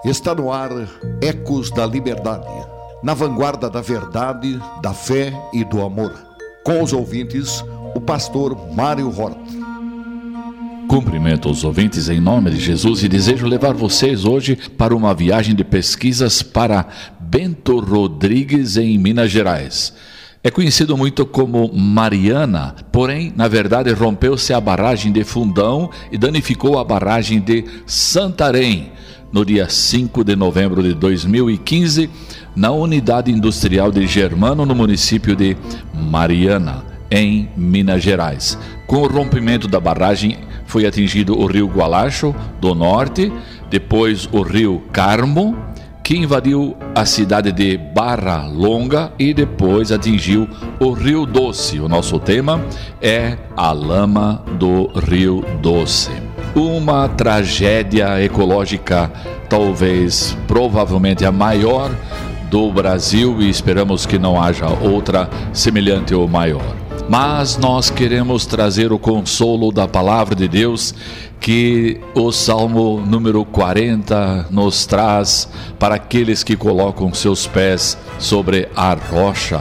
Está no ar Ecos da Liberdade, na vanguarda da verdade, da fé e do amor. Com os ouvintes, o pastor Mário Hort. Cumprimento os ouvintes em nome de Jesus e desejo levar vocês hoje para uma viagem de pesquisas para Bento Rodrigues, em Minas Gerais. É conhecido muito como Mariana, porém, na verdade, rompeu-se a barragem de Fundão e danificou a barragem de Santarém no dia 5 de novembro de 2015, na unidade industrial de Germano, no município de Mariana, em Minas Gerais. Com o rompimento da barragem, foi atingido o rio Gualacho, do norte, depois o rio Carmo, que invadiu a cidade de Barra Longa e depois atingiu o Rio Doce. O nosso tema é a lama do Rio Doce. Uma tragédia ecológica, talvez, provavelmente a maior do Brasil, e esperamos que não haja outra semelhante ou maior. Mas nós queremos trazer o consolo da palavra de Deus que o Salmo número 40 nos traz para aqueles que colocam seus pés sobre a rocha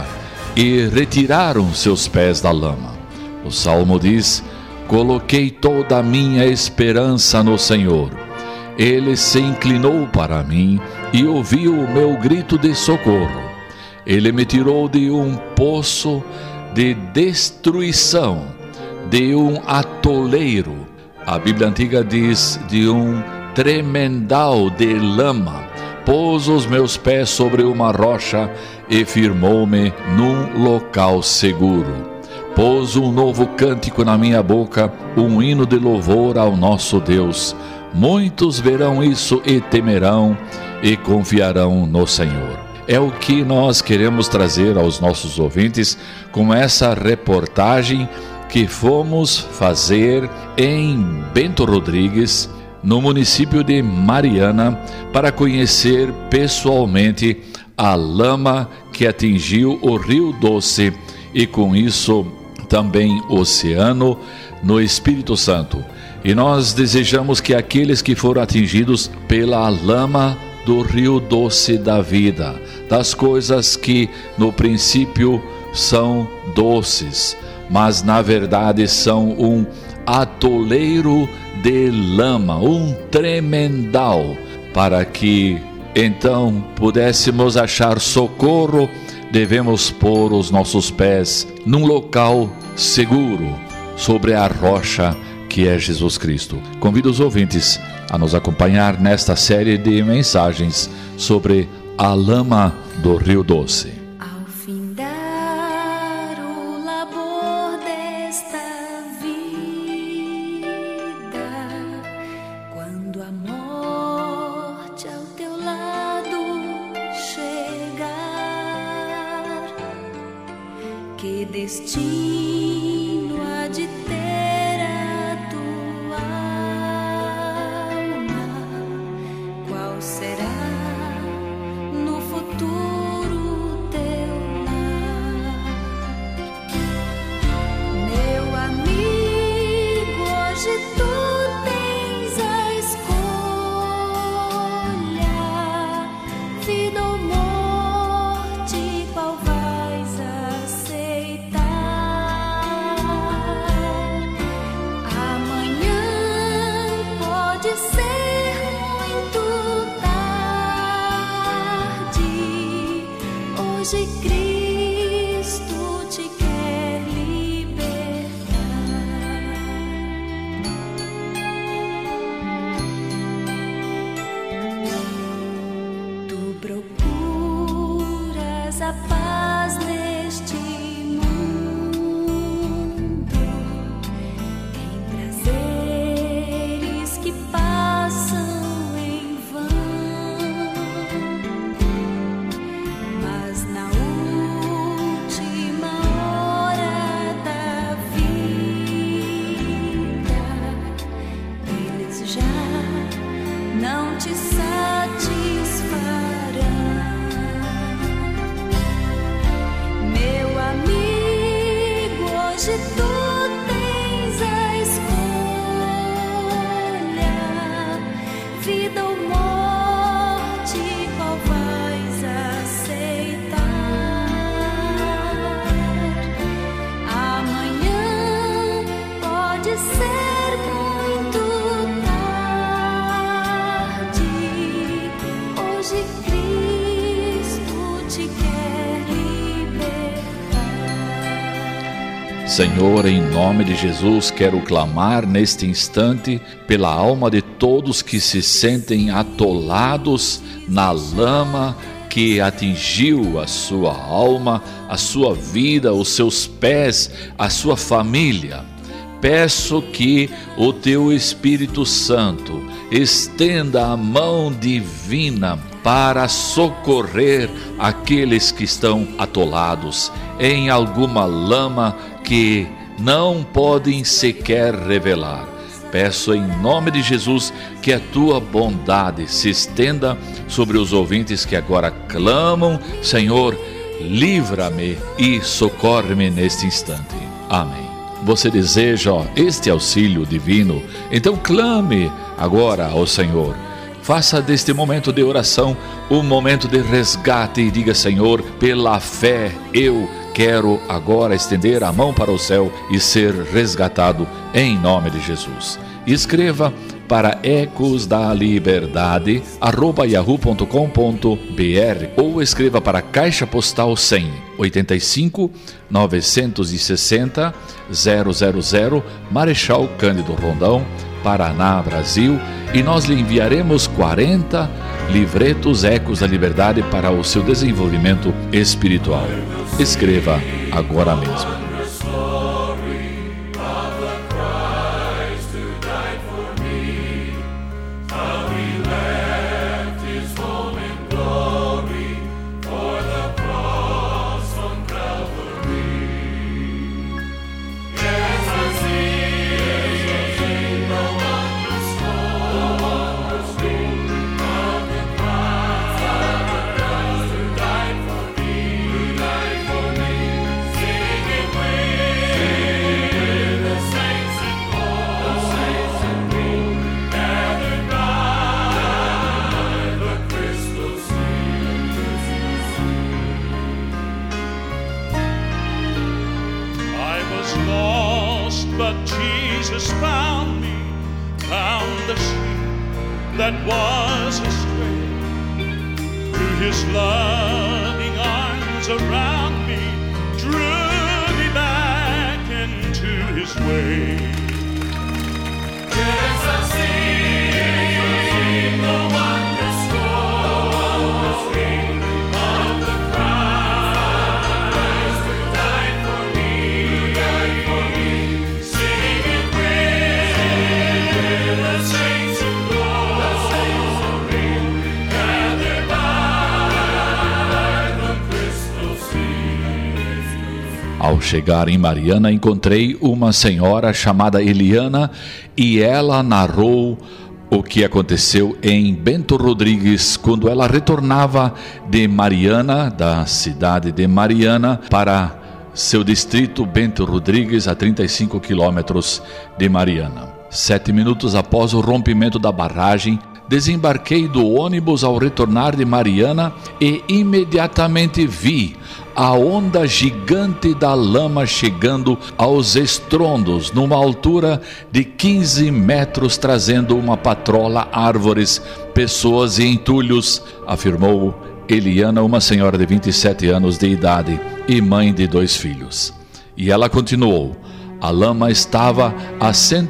e retiraram seus pés da lama. O Salmo diz: coloquei toda a minha esperança no Senhor. Ele se inclinou para mim e ouviu o meu grito de socorro. Ele me tirou de um poço de destruição, de um atoleiro. A Bíblia Antiga diz de um tremendal de lama. Pôs os meus pés sobre uma rocha e firmou-me num local seguro. Pôs um novo cântico na minha boca, um hino de louvor ao nosso Deus. Muitos verão isso e temerão e confiarão no Senhor. É o que nós queremos trazer aos nossos ouvintes com essa reportagem que fomos fazer em Bento Rodrigues, no município de Mariana, para conhecer pessoalmente a lama que atingiu o Rio Doce e com isso também o oceano no Espírito Santo. E nós desejamos que aqueles que foram atingidos pela lama do Rio Doce da vida, das coisas que no princípio são doces, mas na verdade são um atoleiro de lama, um tremendal, para que então pudéssemos achar socorro, devemos pôr os nossos pés num local seguro, sobre a rocha que é Jesus Cristo. Convido os ouvintes a nos acompanhar nesta série de mensagens sobre a lama do Rio Doce. Ao findar o labor desta vida, quando a morte ao teu lado chegar, que destino há de ter a tua alma? Qual será no futuro teu lar? Meu amigo, hoje tu tens a escolha, vida ou morte, qual vais aceitar? Senhor, em nome de Jesus, quero clamar neste instante pela alma de todos que se sentem atolados na lama que atingiu a sua alma, a sua vida, os seus pés, a sua família. Peço que o teu Espírito Santo estenda a mão divina para socorrer aqueles que estão atolados em alguma lama que não podem sequer revelar. Peço em nome de Jesus que a tua bondade se estenda sobre os ouvintes que agora clamam: Senhor, livra-me e socorre-me neste instante. Amém. Você deseja este auxílio divino? Então clame agora ao Senhor. Faça deste momento de oração um momento de resgate e diga: Senhor, pela fé eu quero agora estender a mão para o céu e ser resgatado em nome de Jesus. Escreva para ecosdaliberdade@yahoo.com.br ou escreva para Caixa Postal 100, 85 960 000, Marechal Cândido Rondão, Paraná, Brasil, e nós lhe enviaremos 40 livretos Ecos da Liberdade para o seu desenvolvimento espiritual. Escreva agora mesmo. But Jesus found me, found the sheep that was astray. Threw his loving arms around me, drew me back into his way. Yes, I've seen the wondrous story of the Christ who died for me, singing with the saints in glory, gathered by the crystal sea. Ao chegar em Mariana, encontrei uma senhora chamada Eliana e ela narrou o que aconteceu em Bento Rodrigues quando ela retornava de Mariana, da cidade de Mariana, para seu distrito Bento Rodrigues, a 35 quilômetros de Mariana. 7 minutos após o rompimento da barragem, desembarquei do ônibus ao retornar de Mariana e imediatamente vi a onda gigante da lama chegando aos estrondos, numa altura de 15 metros, trazendo uma patrola, árvores, pessoas e entulhos, afirmou Eliana, uma senhora de 27 anos de idade e mãe de 2 filhos. E ela continuou: a lama estava a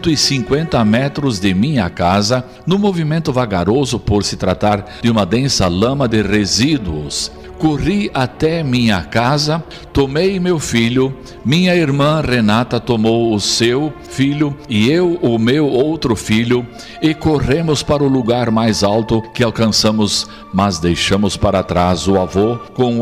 150 metros de minha casa, no movimento vagaroso por se tratar de uma densa lama de resíduos. Corri até minha casa, tomei meu filho, minha irmã Renata tomou o seu filho e eu o meu outro filho e corremos para o lugar mais alto que alcançamos, mas deixamos para trás o avô com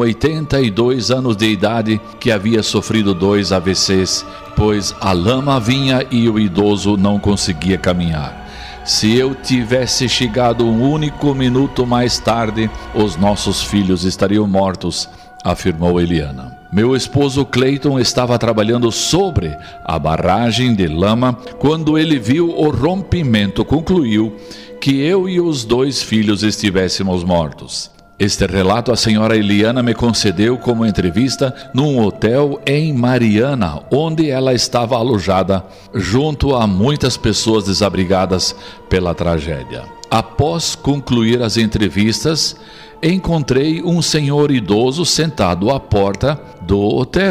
82 anos de idade que havia sofrido 2 AVCs, pois a lama vinha e o idoso não conseguia caminhar. Se eu tivesse chegado um único minuto mais tarde, os nossos filhos estariam mortos, afirmou Eliana. Meu esposo Cleiton estava trabalhando sobre a barragem de lama quando ele viu o rompimento. Concluiu que eu e os 2 filhos estivéssemos mortos. Este relato a senhora Eliana me concedeu como entrevista num hotel em Mariana, onde ela estava alojada junto a muitas pessoas desabrigadas pela tragédia. Após concluir as entrevistas, encontrei um senhor idoso sentado à porta do hotel.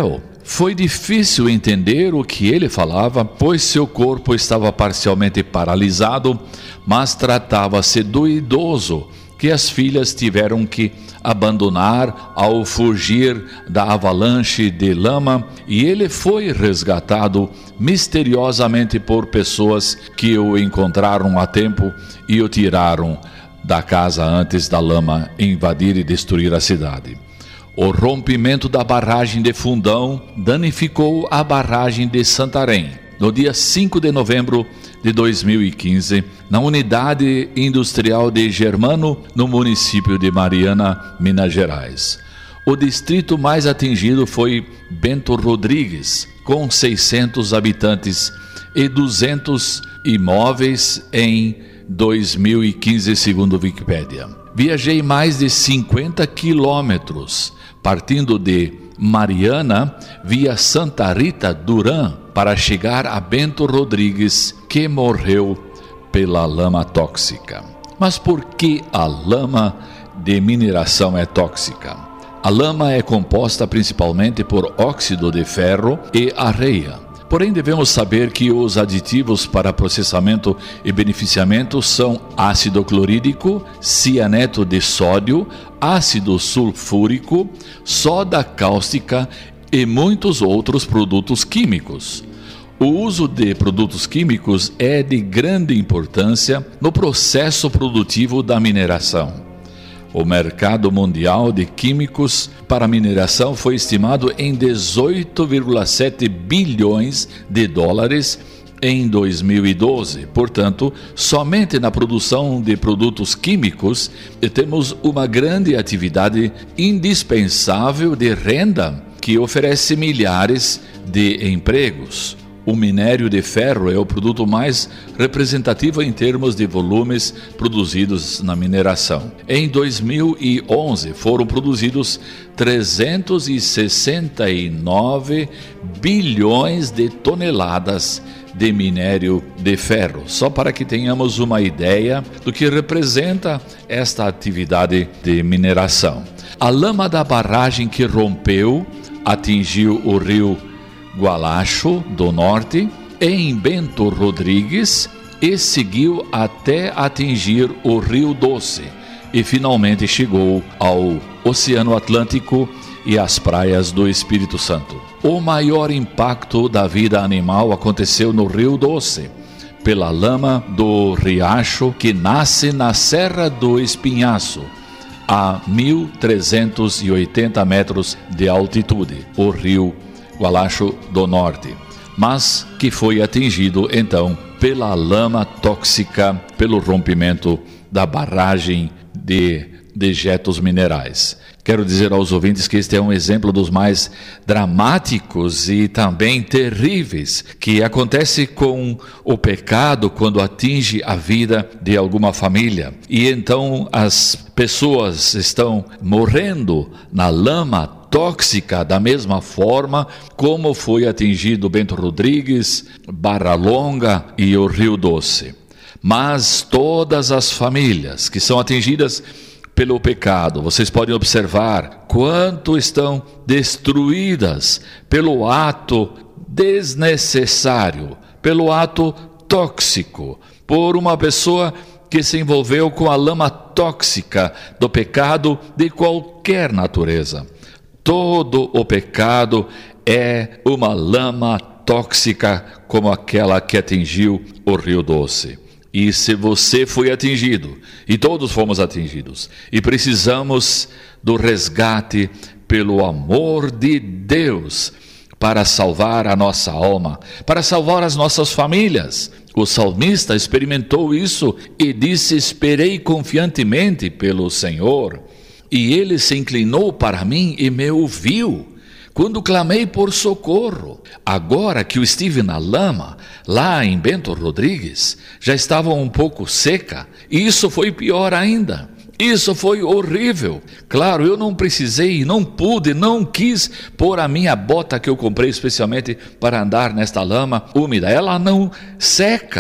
Foi difícil entender o que ele falava, pois seu corpo estava parcialmente paralisado, mas tratava-se do idoso que as filhas tiveram que abandonar ao fugir da avalanche de lama, e ele foi resgatado misteriosamente por pessoas que o encontraram a tempo e o tiraram da casa antes da lama invadir e destruir a cidade. O rompimento da barragem de Fundão danificou a barragem de Santarém. No dia 5 de novembro de 2015, na unidade industrial de Germano, no município de Mariana, Minas Gerais. O distrito mais atingido foi Bento Rodrigues, com 600 habitantes e 200 imóveis em 2015, segundo Wikipédia. Viajei mais de 50 quilômetros, partindo de Mariana via Santa Rita Durã para chegar a Bento Rodrigues, que morreu pela lama tóxica. Mas por que a lama de mineração é tóxica? A lama é composta principalmente por óxido de ferro e areia. Porém, devemos saber que os aditivos para processamento e beneficiamento são ácido clorídrico, cianeto de sódio, ácido sulfúrico, soda cáustica e muitos outros produtos químicos. O uso de produtos químicos é de grande importância no processo produtivo da mineração. O mercado mundial de químicos para mineração foi estimado em 18,7 bilhões de dólares em 2012. Portanto, somente na produção de produtos químicos temos uma grande atividade indispensável de renda que oferece milhares de empregos. O minério de ferro é o produto mais representativo em termos de volumes produzidos na mineração. Em 2011, foram produzidos 369 bilhões de toneladas de minério de ferro, só para que tenhamos uma ideia do que representa esta atividade de mineração. A lama da barragem que rompeu atingiu o rio Gualacho do Norte, em Bento Rodrigues, e seguiu até atingir o Rio Doce e finalmente chegou ao Oceano Atlântico e às praias do Espírito Santo. O maior impacto da vida animal aconteceu no Rio Doce, pela lama do riacho que nasce na Serra do Espinhaço, a 1.380 metros de altitude, o rio Gualacho do Norte, mas que foi atingido então pela lama tóxica, pelo rompimento da barragem de dejetos minerais. Quero dizer aos ouvintes que este é um exemplo dos mais dramáticos e também terríveis que acontece com o pecado quando atinge a vida de alguma família. E então as pessoas estão morrendo na lama tóxica da mesma forma como foi atingido Bento Rodrigues, Barra Longa e o Rio Doce. Mas todas as famílias que são atingidas pelo pecado, vocês podem observar quanto estão destruídas pelo ato desnecessário, pelo ato tóxico, por uma pessoa que se envolveu com a lama tóxica do pecado de qualquer natureza. Todo o pecado é uma lama tóxica como aquela que atingiu o Rio Doce. E se você foi atingido, e todos fomos atingidos, e precisamos do resgate pelo amor de Deus para salvar a nossa alma, para salvar as nossas famílias. O salmista experimentou isso e disse: esperei confiantemente pelo Senhor, e ele se inclinou para mim e me ouviu quando clamei por socorro. Agora que eu estive na lama, lá em Bento Rodrigues, já estava um pouco seca, e isso foi pior ainda. Isso foi horrível. Claro, eu não precisei, não pude, não quis pôr a minha bota que eu comprei especialmente para andar nesta lama úmida. Ela não seca.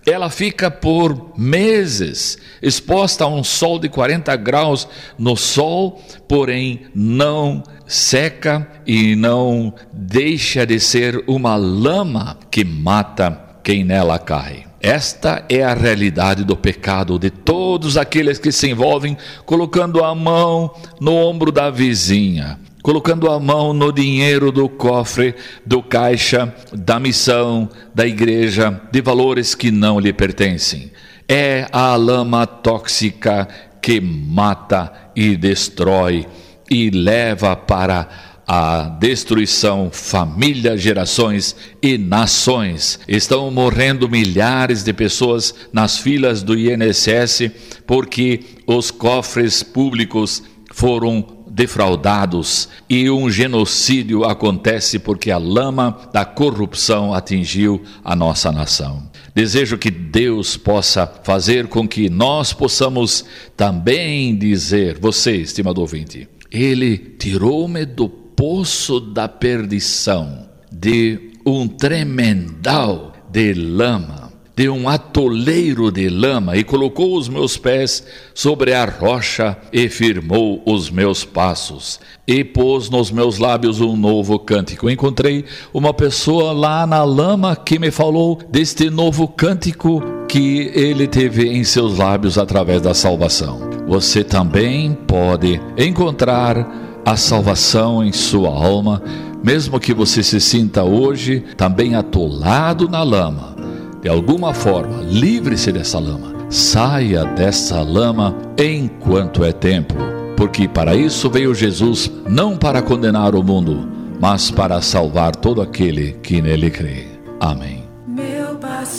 Ela fica por meses exposta a um sol de 40 graus no sol, porém não seca e não deixa de ser uma lama que mata quem nela cai. Esta é a realidade do pecado de todos aqueles que se envolvem colocando a mão no ombro da vizinha, colocando a mão no dinheiro do cofre, do caixa, da missão, da igreja, de valores que não lhe pertencem. É a lama tóxica que mata e destrói e leva para a destruição família, gerações e nações. Estão morrendo milhares de pessoas nas filas do INSS porque os cofres públicos foram defraudados, e um genocídio acontece porque a lama da corrupção atingiu a nossa nação. Desejo que Deus possa fazer com que nós possamos também dizer: você, estimado ouvinte, Ele tirou-me do poço da perdição, de um tremendal de lama, de um atoleiro de lama, e colocou os meus pés sobre a rocha e firmou os meus passos, e pôs nos meus lábios um novo cântico. Encontrei uma pessoa lá na lama que me falou deste novo cântico que ele teve em seus lábios através da salvação. Você também pode encontrar a salvação em sua alma, mesmo que você se sinta hoje também atolado na lama. De alguma forma, livre-se dessa lama. Saia dessa lama enquanto é tempo, porque para isso veio Jesus, não para condenar o mundo, mas para salvar todo aquele que nele crê. Amém. Meu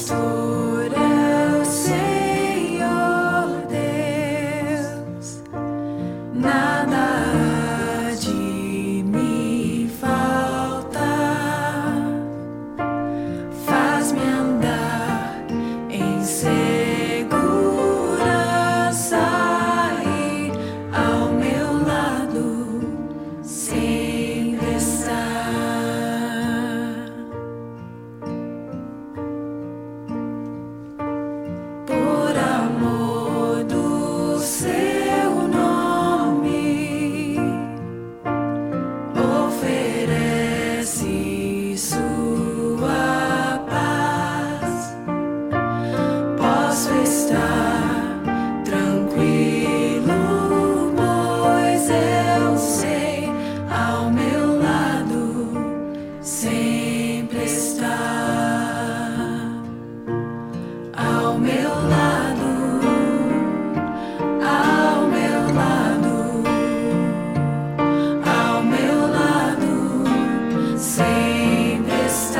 pastor é o Senhor Deus, nada há de me faltar, faz-me andar em segurança e ao meu lado sempre está. Por amor do seu nome, oferece sua paz. Posso estar tranquilo, pois eu sei, ao meu lado sempre está. Ao meu lado, ao meu lado, ao meu lado, sempre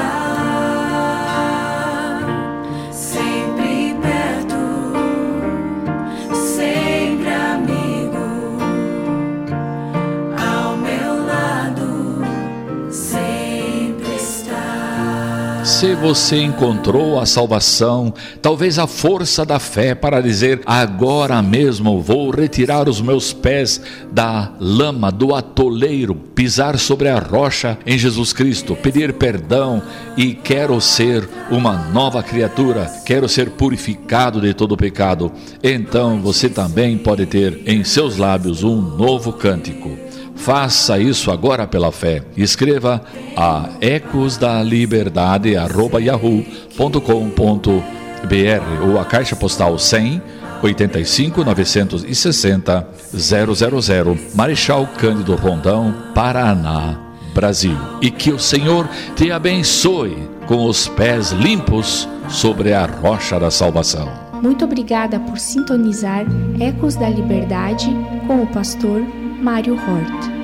está, sempre perto, sempre amigo. Ao meu lado, sempre está. Se você encontrou a salvação, talvez a força da fé para dizer: agora mesmo vou retirar os meus pés da lama, do atoleiro, pisar sobre a rocha em Jesus Cristo, pedir perdão e quero ser uma nova criatura, quero ser purificado de todo pecado. Então você também pode ter em seus lábios um novo cântico. Faça isso agora pela fé. Escreva a ecosdaliberadade@yahoo.com.br ou a caixa postal 100 85 960 000, Marechal Cândido Rondão, Paraná, Brasil. E que o Senhor te abençoe com os pés limpos sobre a rocha da salvação. Muito obrigada por sintonizar Ecos da Liberdade com o pastor Mário Hort.